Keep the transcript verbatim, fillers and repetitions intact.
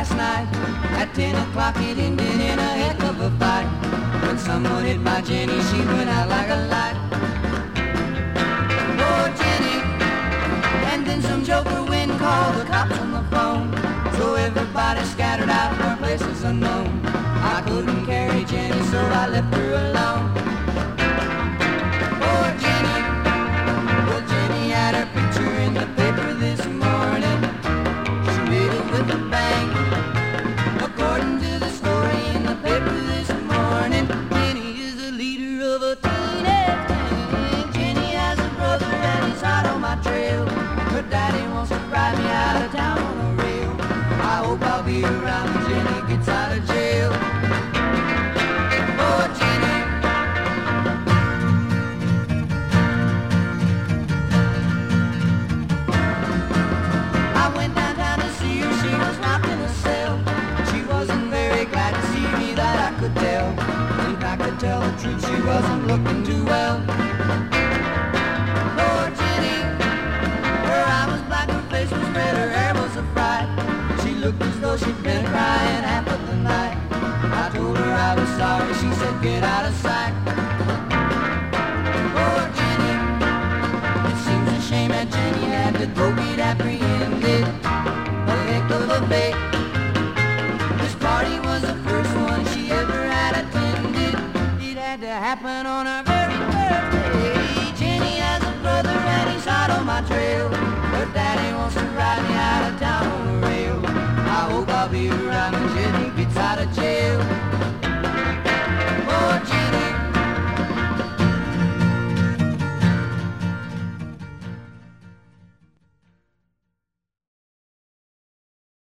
last night. At ten o'clock it ended in a heck of a fight. When someone hit my Jenny, she went out like a light. Oh, Jenny. And then some joker wind called the cops on the phone. So everybody scattered out for places unknown. I couldn't carry Jenny, so I left her alone. Oh, Jenny. Well, Jenny had her picture in the paper this morning. She made it with a bang. According to the story in the paper this morning, Jenny is the leader of a teenage gang. Jenny has a brother and he's hot on my trail. Her daddy wants to ride me out of town on a rail. I hope I'll be around when Jenny gets out of jail. Oh, Jenny. I went downtown to see her, she was locked in a cell. She wasn't very glad to see me, that I could tell. If I could tell the truth, she wasn't looking too well. Oh, Jenny. Her eye was black, her face was red, her hair was a fright. She looked as though she'd been crying half of the night. I told her I was sorry, she said get out of sight. Oh, Jenny. It seems a shame that Jenny had to go get apprehended. A heck of a fate. This party was the first one she ever had attended. It had to happen on her very first day. Jenny has a brother and he's hot on my trail. Her daddy wants to ride me out of town on the rail. I hope I'll be around when Jenny gets out of jail.